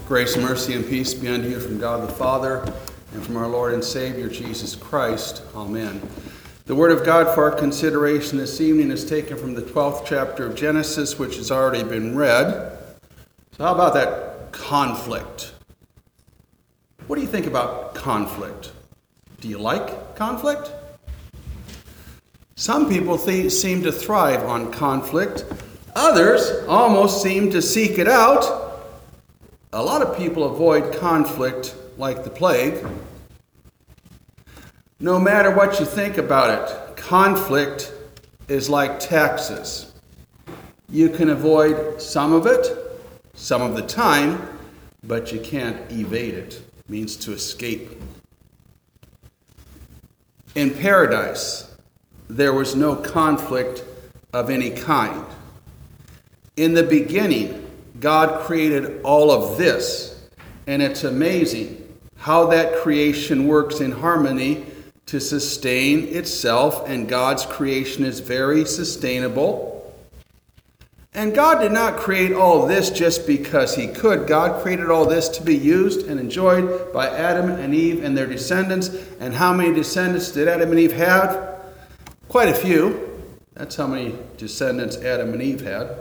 Grace, mercy, and peace be unto you from God the Father and from our Lord and Savior Jesus Christ. Amen. The Word of God for our consideration this evening is taken from the 12th chapter of Genesis, which has already been read. So how about that conflict? What do you think about conflict? Do you like conflict? Some people seem to thrive on conflict. Others almost seem to seek it out. A lot of people avoid conflict like the plague. No matter what you think about it, conflict is like taxes. You can avoid some of it, some of the time, but you can't evade it. It means to escape. In paradise, there was no conflict of any kind. In the beginning, God created all of this, and it's amazing how that creation works in harmony to sustain itself, and God's creation is very sustainable. And God did not create all this just because he could. God created all this to be used and enjoyed by Adam and Eve and their descendants. And how many descendants did Adam and Eve have? Quite a few. That's how many descendants Adam and Eve had.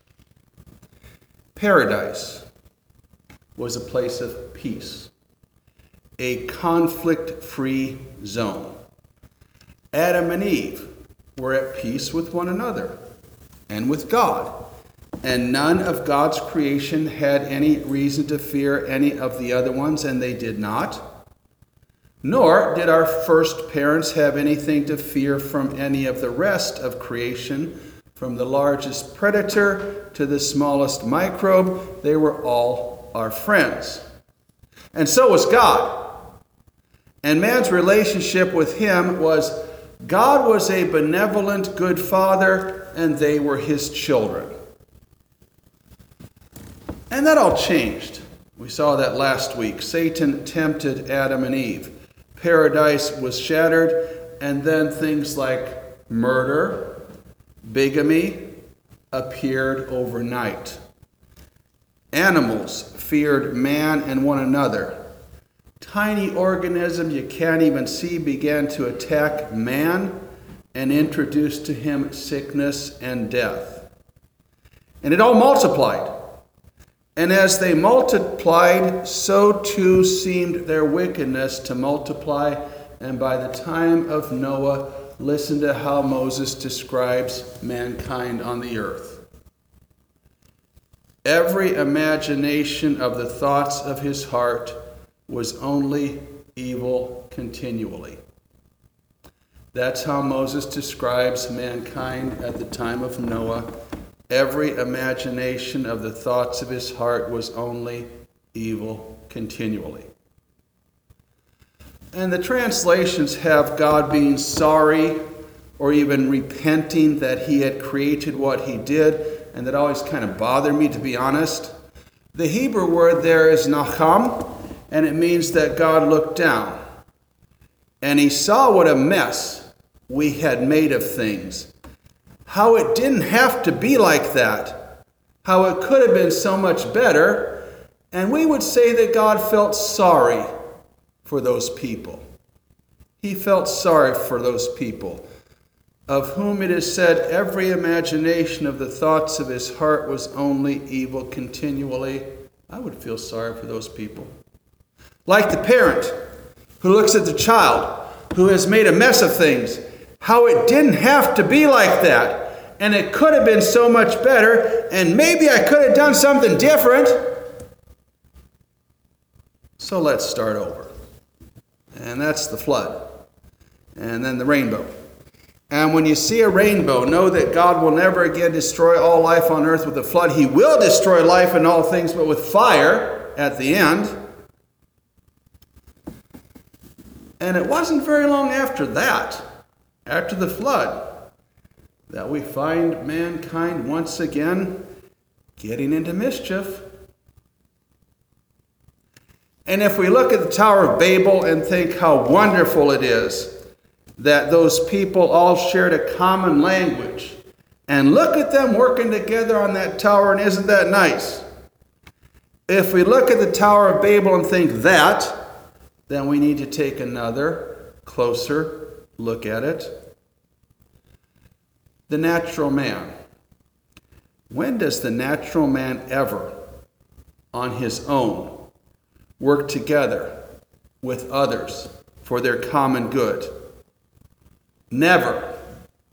Paradise was a place of peace, a conflict-free zone. Adam and Eve were at peace with one another and with God, and none of God's creation had any reason to fear any of the other ones, and they did not. Nor did our first parents have anything to fear from any of the rest of creation. From the largest predator to the smallest microbe, they were all our friends. And so was God. And man's relationship with him was, God was a benevolent, good father, and they were his children. And that all changed. We saw that last week. Satan tempted Adam and Eve. Paradise was shattered, and then things like murder, bigamy appeared overnight. Animals feared man and one another. Tiny organisms you can't even see began to attack man and introduce to him sickness and death. And it all multiplied. And as they multiplied, so too seemed their wickedness to multiply. And by the time of Noah, listen to how Moses describes mankind on the earth. Every imagination of the thoughts of his heart was only evil continually. That's how Moses describes mankind at the time of Noah. Every imagination of the thoughts of his heart was only evil continually. And the translations have God being sorry or even repenting that he had created what he did, and that always kind of bothered me, to be honest. The Hebrew word there is nacham, and it means that God looked down. And he saw what a mess we had made of things. How it didn't have to be like that. How it could have been so much better. And we would say that God felt sorry for those people. He felt sorry for those people, of whom it is said, every imagination of the thoughts of his heart was only evil continually. I would feel sorry for those people. Like the parent who looks at the child who has made a mess of things, how it didn't have to be like that, and it could have been so much better, and maybe I could have done something different. So let's start over. And that's the flood. And then the rainbow. And when you see a rainbow, know that God will never again destroy all life on earth with a flood. He will destroy life and all things, but with fire at the end. And it wasn't very long after that, after the flood, that we find mankind once again getting into mischief. And if we look at the Tower of Babel and think how wonderful it is that those people all shared a common language, and look at them working together on that tower, and isn't that nice? If we look at the Tower of Babel and think that, then we need to take another closer look at it. The natural man. When does the natural man ever, on his own, work together with others for their common good? Never.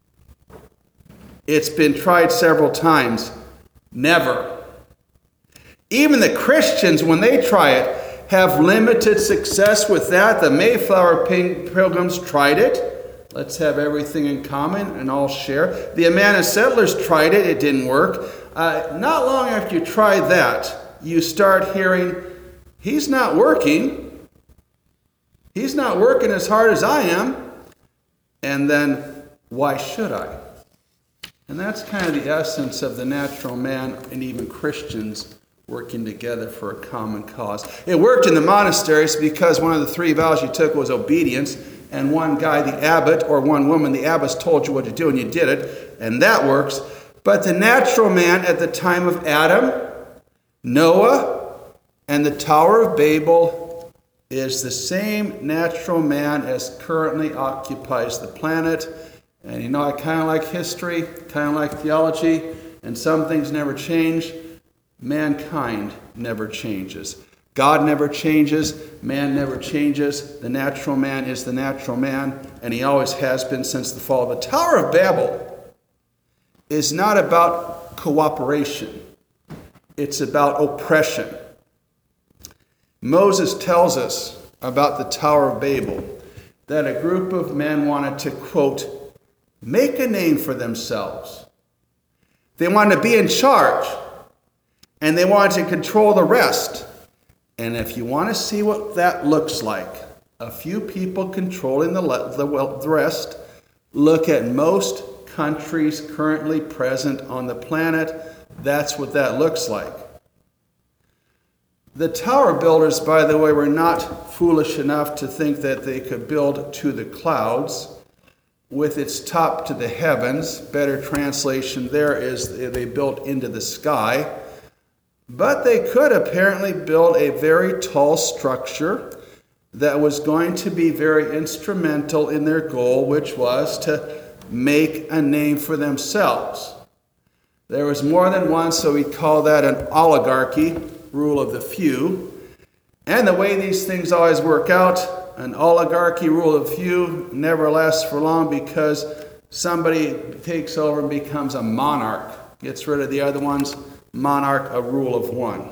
It's been tried several times. Never. Even the Christians, when they try it, have limited success with that. The Mayflower Pilgrims tried it. Let's have everything in common and all share. The Amana settlers tried it. It didn't work. Not long after you try that, you start hearing, he's not working. He's not working as hard as I am. And then, why should I? And that's kind of the essence of the natural man and even Christians working together for a common cause. It worked in the monasteries because one of the three vows you took was obedience, and one guy, the abbot, or one woman, the abbess, told you what to do, and you did it, and that works. But the natural man at the time of Adam, Noah, and the Tower of Babel is the same natural man as currently occupies the planet. And you know, I kind of like history, kind of like theology, and some things never change. Mankind never changes. God never changes. Man never changes. The natural man is the natural man, and he always has been since the fall. The Tower of Babel is not about cooperation. It's about oppression. Moses tells us about the Tower of Babel that a group of men wanted to, quote, make a name for themselves. They wanted to be in charge. And they wanted to control the rest. And if you want to see what that looks like, a few people controlling the rest, look at most countries currently present on the planet. That's what that looks like. The tower builders, by the way, were not foolish enough to think that they could build to the clouds with its top to the heavens. Better translation there is they built into the sky. But they could apparently build a very tall structure that was going to be very instrumental in their goal, which was to make a name for themselves. There was more than one, so we call that an oligarchy, rule of the few. And the way these things always work out, an oligarchy, rule of the few, never lasts for long because somebody takes over and becomes a monarch, gets rid of the other ones. Monarch, a rule of one.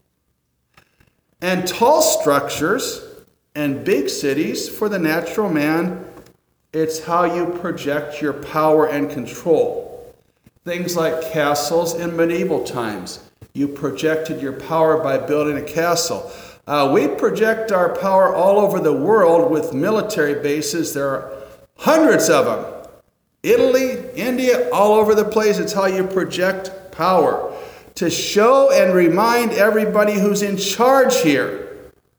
And tall structures and big cities for the natural man, it's how you project your power and control. Things like castles in medieval times. You projected your power by building a castle. We project our power all over the world with military bases. There are hundreds of them. Italy, India, all over the place. It's how you project power. To show and remind everybody who's in charge here.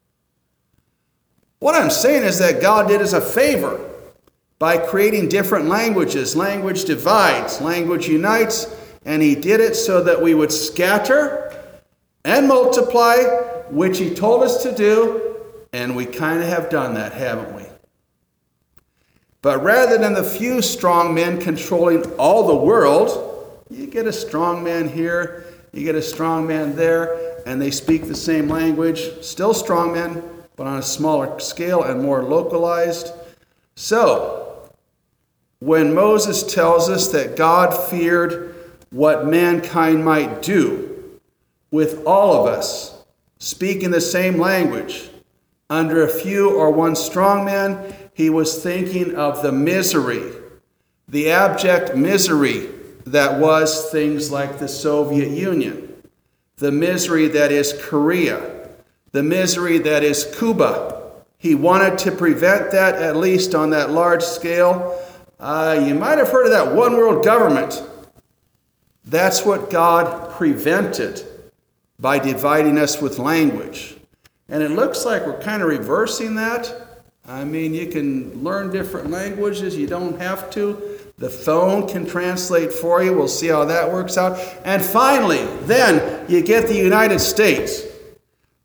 What I'm saying is that God did us a favor by creating different languages. Language divides, language unites, and he did it so that we would scatter and multiply, which he told us to do, and we kind of have done that, haven't we? But rather than the few strong men controlling all the world, you get a strong man here, you get a strong man there, and they speak the same language. Still strong men, but on a smaller scale and more localized. So, when Moses tells us that God feared what mankind might do with all of us speaking the same language under a few or one strong man, he was thinking of the misery, the abject misery that was things like the Soviet Union, the misery that is Korea, the misery that is Cuba. He wanted to prevent that, at least on that large scale. You might have heard of that one world government. That's what God prevented by dividing us with language. And it looks like we're kind of reversing that. I mean, you can learn different languages. You don't have to. The phone can translate for you. We'll see how that works out. And finally, then you get the United States.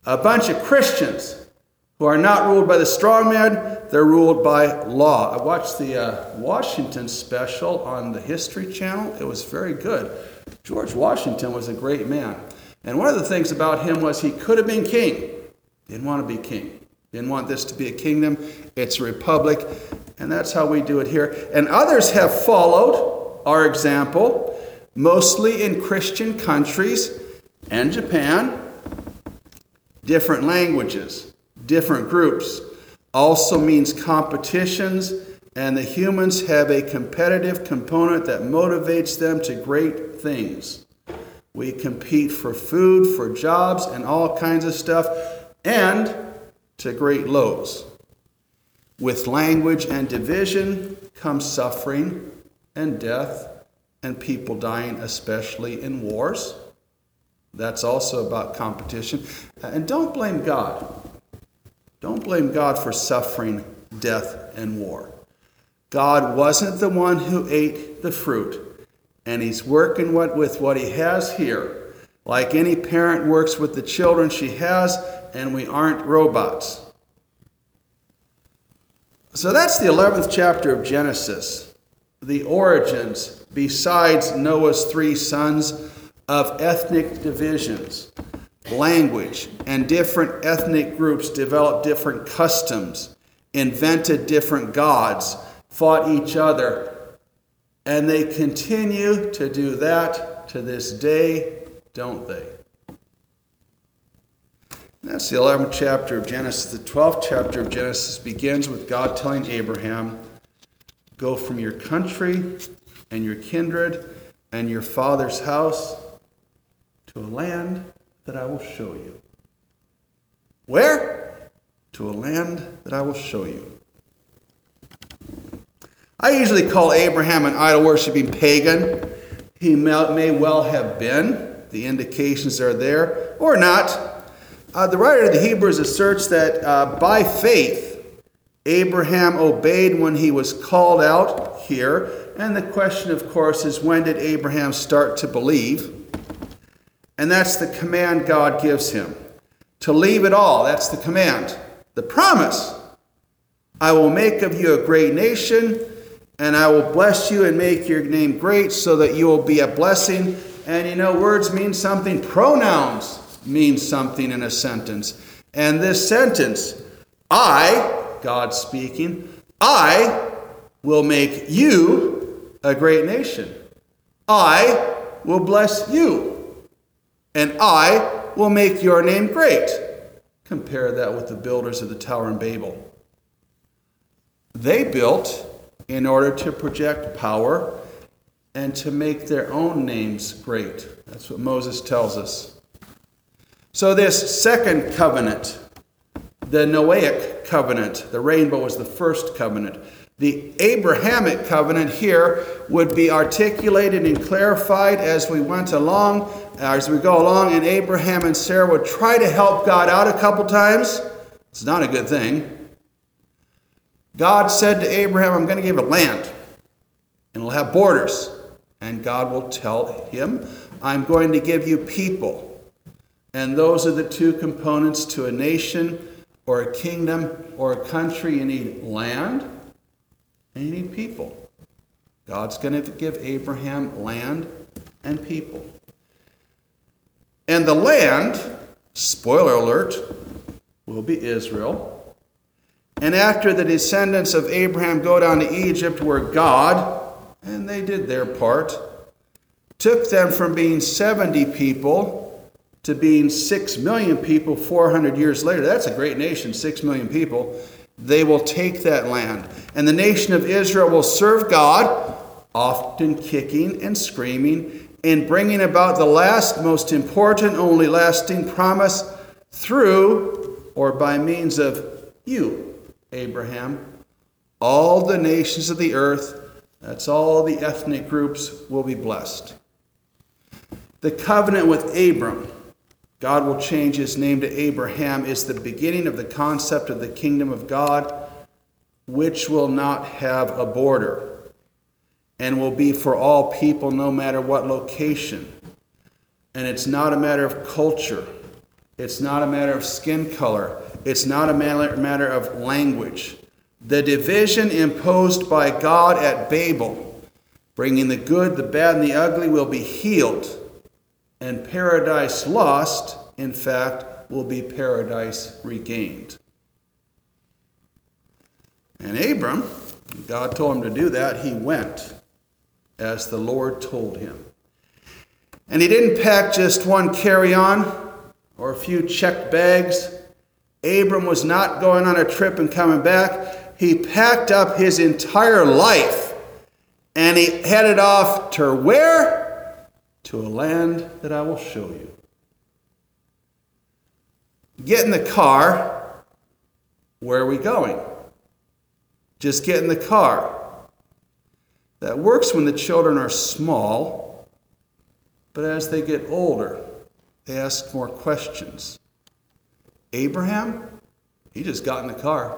A bunch of Christians who are not ruled by the strongman, they're ruled by law. I watched the Washington special on the History Channel. It was very good. George Washington was a great man. And one of the things about him was he could have been king. Didn't want to be king. Didn't want this to be a kingdom. It's a republic. And that's how we do it here. And others have followed our example, mostly in Christian countries and Japan. Different languages, different groups. Also means competitions, and the humans have a competitive component that motivates them to great things. We compete for food, for jobs, and all kinds of stuff, and to great lows. With language and division comes suffering and death and people dying, especially in wars. That's also about competition. And don't blame God. Don't blame God for suffering, death, and war. God wasn't the one who ate the fruit. And he's working with what he has here. Like any parent works with the children she has, and we aren't robots. So that's the 11th chapter of Genesis. The origins, besides Noah's 3 sons, of ethnic divisions. Language and different ethnic groups developed different customs, invented different gods, fought each other. And they continue to do that to this day, don't they? That's the 11th chapter of Genesis. The 12th chapter of Genesis begins with God telling Abraham, go from your country and your kindred and your father's house to a land that I will show you. Where? To a land that I will show you. I usually call Abraham an idol-worshipping pagan. He may well have been. The indications are there, or not. The writer of the Hebrews asserts that by faith, Abraham obeyed when he was called out here. And the question, of course, is when did Abraham start to believe? And that's the command God gives him. To leave it all, that's the command. The promise, I will make of you a great nation, and I will bless you and make your name great so that you will be a blessing. And you know, words mean something. Pronouns mean something in a sentence. And this sentence, I, God speaking, I will make you a great nation. I will bless you. And I will make your name great. Compare that with the builders of the Tower in Babel. They built in order to project power and to make their own names great. That's what Moses tells us. So this second covenant, the Noahic covenant, the rainbow was the first covenant. The Abrahamic covenant here would be articulated and clarified as we went along, as we go along, and Abraham and Sarah would try to help God out a couple times. It's not a good thing. God said to Abraham, I'm going to give it land, and it'll have borders. And God will tell him, I'm going to give you people. And those are the two components to a nation or a kingdom or a country. You need land and you need people. God's going to give Abraham land and people. And the land, spoiler alert, will be Israel. And after the descendants of Abraham go down to Egypt, where God, and they did their part, took them from being 70 people to being 6 million people 400 years later. That's a great nation, 6 million people. They will take that land. And the nation of Israel will serve God, often kicking and screaming, in bringing about the last, most important, only lasting promise through or by means of you, Abraham. All the nations of the earth, that's all the ethnic groups, will be blessed. The covenant with Abram, God will change his name to Abraham, is the beginning of the concept of the kingdom of God, which will not have a border and will be for all people no matter what location. And it's not a matter of culture. It's not a matter of skin color. It's not a matter of language. The division imposed by God at Babel, bringing the good, the bad, and the ugly, will be healed. And paradise lost, in fact, will be paradise regained. And Abram, God told him to do that, he went as the Lord told him. And he didn't pack just one carry-on or a few checked bags. Abram was not going on a trip and coming back. He packed up his entire life and he headed off to where? To a land that I will show you. Get in the car. Where are we going? Just get in the car. That works when the children are small, but as they get older, they ask more questions. Abraham, he just got in the car.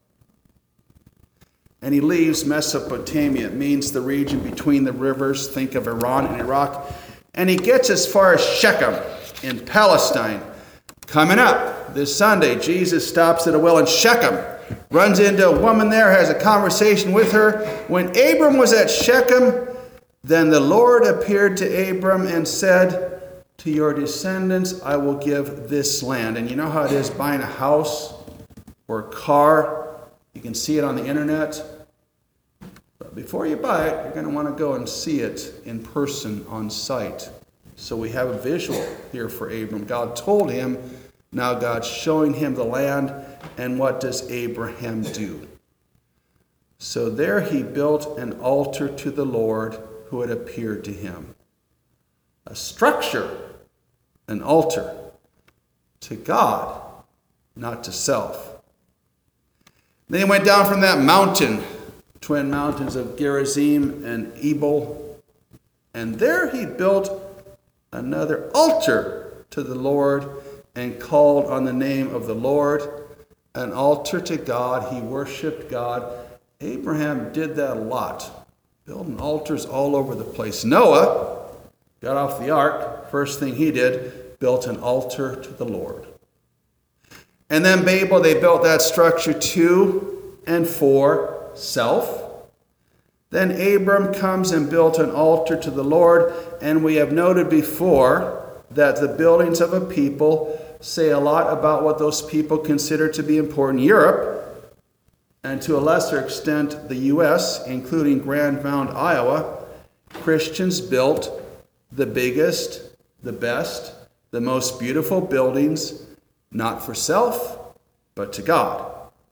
And he leaves Mesopotamia. It means the region between the rivers. Think of Iran and Iraq. And he gets as far as Shechem in Palestine. Coming up this Sunday, Jesus stops at a well in Shechem, runs into a woman there, has a conversation with her. When Abram was at Shechem, then the Lord appeared to Abram and said, to your descendants I will give this land. And you know how it is buying a house or a car? You can see it on the internet. But before you buy it, you're going to want to go and see it in person on site. So we have a visual here for Abram. God told him, now God's showing him the land. And what does Abraham do? So there he built an altar to the Lord who had appeared to him. A structure, an altar, to God, not to self. Then he went down from that mountain, twin mountains of Gerizim and Ebal, and there he built another altar to the Lord and called on the name of the Lord. An altar to God. He worshiped God. Abraham did that a lot, building altars all over the place. Noah got off the ark. First thing he did, built an altar to the Lord. And then Babel, they built that structure to and for self. Then Abram comes and built an altar to the Lord. And we have noted before that the buildings of a people say a lot about what those people consider to be important. Europe, and to a lesser extent the U.S., including Grand Mound, Iowa, Christians built the biggest, the best, the most beautiful buildings, not for self, but to God.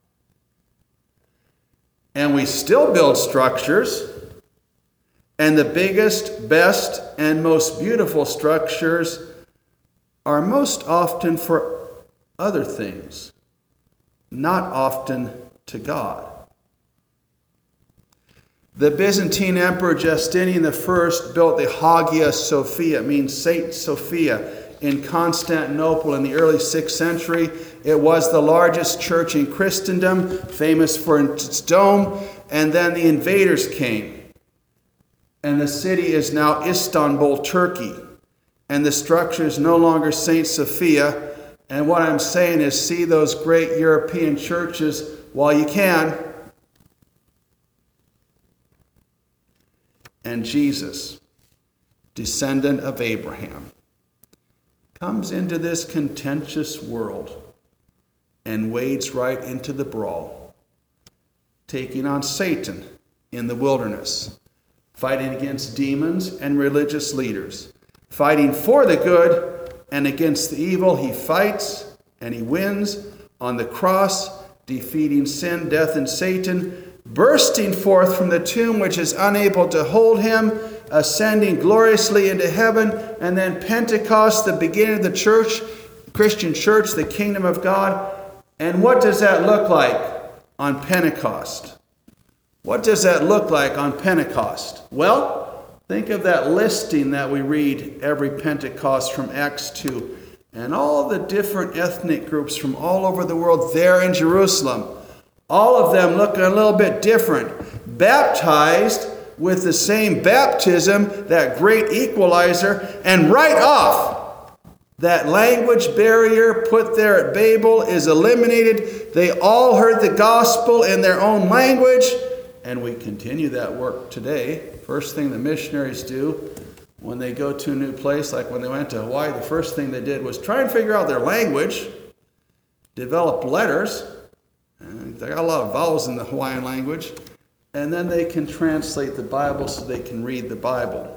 And we still build structures, and the biggest, best, and most beautiful structures are most often for other things, not often to God. The Byzantine Emperor Justinian I built the Hagia Sophia, it means Saint Sophia, in Constantinople in the early 6th century. It was the largest church in Christendom, famous for its dome, and then the invaders came. And the city is now Istanbul, Turkey. And the structure is no longer St. Sophia. And what I'm saying is see those great European churches while you can. And Jesus, descendant of Abraham, comes into this contentious world and wades right into the brawl, taking on Satan in the wilderness, fighting against demons and religious leaders. Fighting for the good and against the evil, he fights and he wins on the cross, defeating sin, death, and Satan, bursting forth from the tomb which is unable to hold him, ascending gloriously into heaven, and then Pentecost, the beginning of the church, Christian church, the kingdom of God. And what does that look like on Pentecost? What does that look like on Pentecost? Well, think of that listing that we read every Pentecost from Acts 2, and all the different ethnic groups from all over the world there in Jerusalem. All of them look a little bit different, baptized with the same baptism, that great equalizer, and right off, That language barrier put there at Babel is eliminated. They all heard the gospel in their own language, and we continue that work today. First thing the missionaries do when they go to a new place, like when they went to Hawaii, the first thing they did was try and figure out their language, develop letters. And they got a lot of vowels in the Hawaiian language, and then they can translate the Bible so they can read the Bible.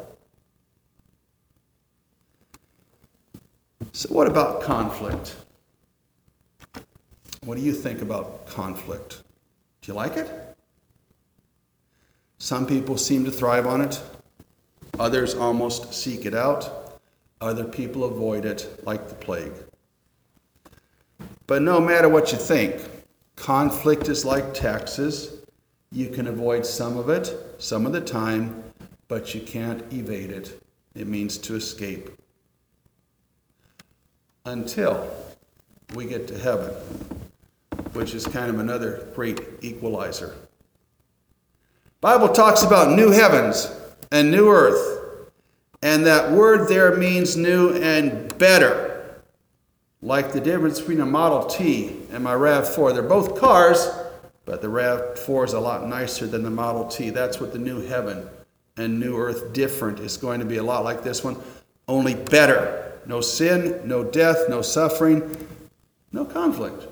So what about conflict? What do you think about conflict? Do you like it? Some people seem to thrive on it. Others almost seek it out. Other people avoid it like the plague. But no matter what you think, conflict is like taxes. You can avoid some of it, some of the time, but you can't evade it. It means to escape. Until we get to heaven, which is kind of another great equalizer. Bible talks about new heavens and new earth, and that word there means new and better. Like the difference between a Model T and my RAV4. They're both cars, but the RAV4 is a lot nicer than the Model T. That's what the new heaven and new earth different is going to be, a lot like this one, only better. No sin, no death, no suffering, no conflict.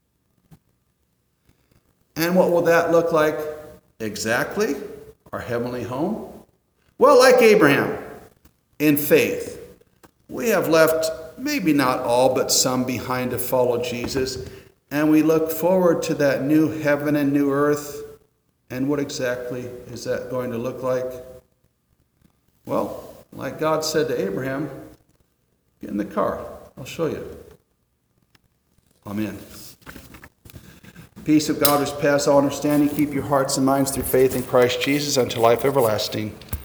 And what will that look like exactly? Our heavenly home? Well, like Abraham, in faith, we have left maybe not all, but some behind to follow Jesus. And we look forward to that new heaven and new earth. And what exactly is that going to look like? Well, like God said to Abraham, get in the car. I'll show you. Amen. Peace of God which passes all understanding, keep your hearts and minds through faith in Christ Jesus unto life everlasting.